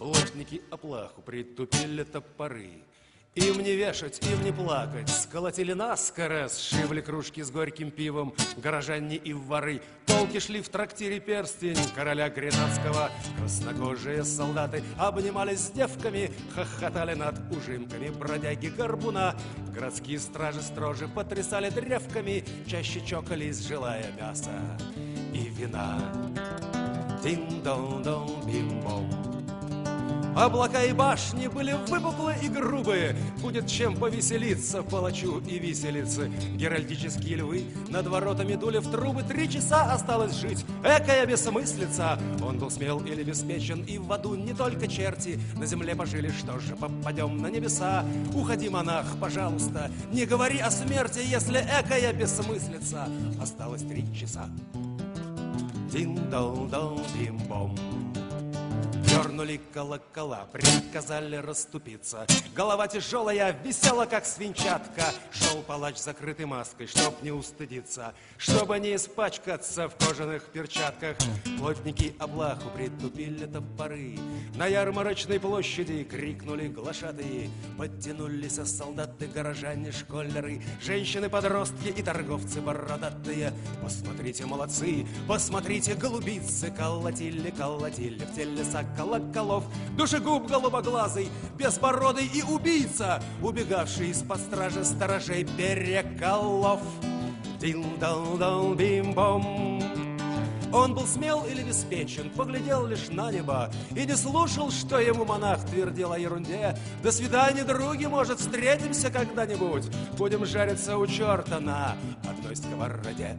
Плотники оплаху притупили топоры. Им не вешать, им не плакать, сколотили наскоро, сшибли кружки с горьким пивом, горожане и воры. Толки шли в трактире перстень короля Гренадского. Краснокожие солдаты обнимались с девками, хохотали над ужимками бродяги горбуна. Городские стражи строже потрясали древками, чаще чокались, желая мяса и вина. Дин-дон-дон-бим-бом. Облака и башни были выпуклые и грубые. Будет чем повеселиться палачу и виселице. Геральдические львы над воротами дули в трубы. 3 часа осталось жить, экая бессмыслица. Он был смел или беспечен, и в аду не только черти. На земле пожили, что же, попадем на небеса. Уходи, монах, пожалуйста, не говори о смерти, если экая бессмыслица. Осталось 3 часа. Дин-дон-дон-бим-бом. Дернули колокола, приказали расступиться. Голова тяжелая, висела, как свинчатка. Шел палач с закрытой маской, чтоб не устыдиться, чтобы не испачкаться в кожаных перчатках. Плотники облаху притупили топоры. На ярмарочной площади крикнули глашатые. Подтянулись солдаты, горожане, школяры, женщины, подростки и торговцы бородатые. Посмотрите, молодцы, посмотрите, голубицы. Колотили, колотили в телеса колоколов. Душегуб голубоглазый, безбородый и убийца, убегавший из-под стражи сторожей переколов. Дин-дон-дон-бим-бом. Он был смел или беспечен, поглядел лишь на небо и не слушал, что ему монах твердил о ерунде. До свидания, други, может, встретимся когда-нибудь. Будем жариться у черта на одной сковороде.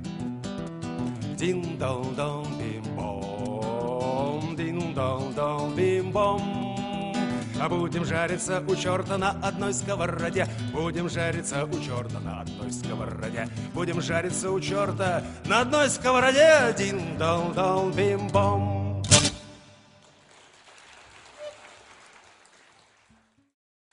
Дин-дон-дон-бим-бом, дин-дон-дон-бим-бом. А будем жариться у черта на одной сковороде. Будем жариться у черта на одной сковороде. Будем жариться у черта на одной сковороде. Дин-дон-дон-бим-бом.